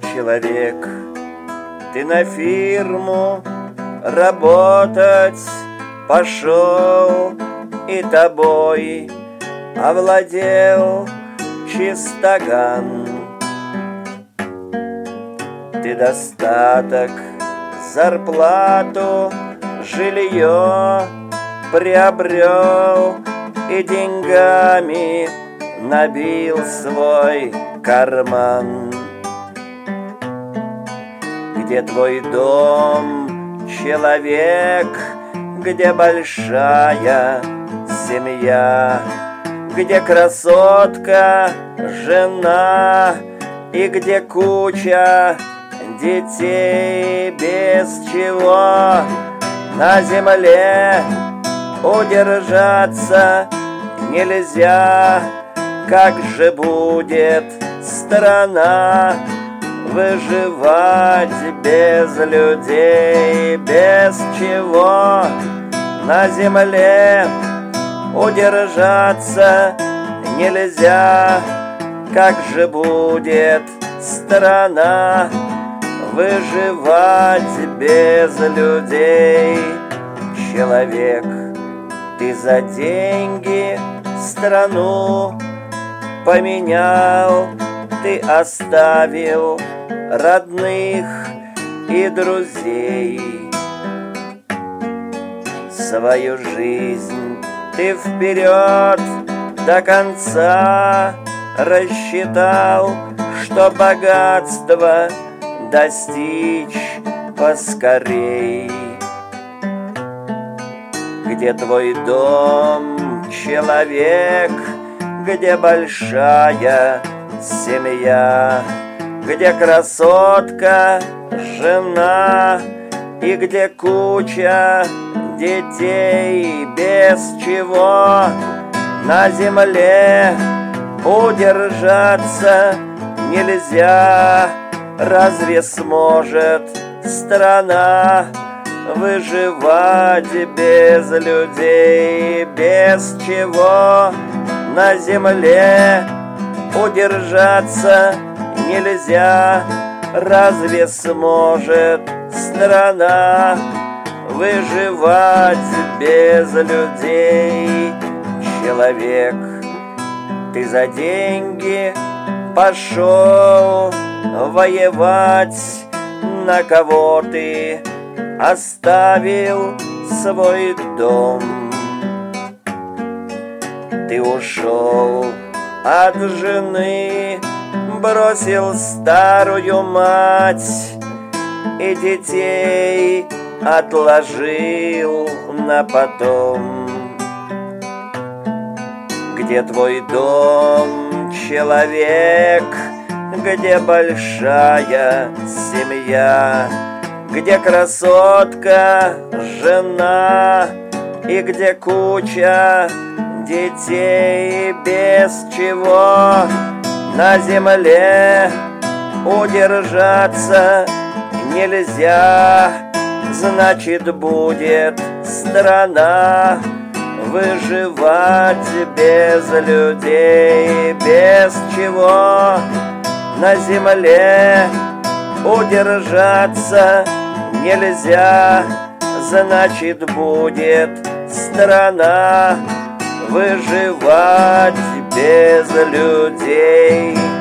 человек, ты на фирму работать пошел, и тобой овладел чистоган. Ты достаток, зарплату, жилье приобрел и деньгами набил свой карман. Где твой дом, человек, где большая семья, где красотка, жена и где куча детей, без чего на земле удержаться нельзя? Как же будет страна выживать без людей, без чего на земле удержаться нельзя? Как же будет страна выживать без людей? Человек, ты за деньги страну поменял, ты оставил родных и друзей. Свою жизнь ты вперед до конца рассчитал, что богатство достичь поскорей. Где твой дом, человек, где большая семья, где красотка, жена и где куча детей, без чего на земле удержаться нельзя? Разве сможет страна выживать без людей, без чего на земле удержаться нельзя? Разве сможет страна выживать без людей? Человек, ты за деньги пошел воевать, на кого ты оставил свой дом? Ты ушел от жены, бросил старую мать и детей отложил на потом. Где твой дом, человек, где большая семья, где красотка, жена и где куча детей, без чего на земле удержаться нельзя? Значит, будет страна выживать без людей, без чего на земле удержаться нельзя? Значит, будет страна выживать без людей.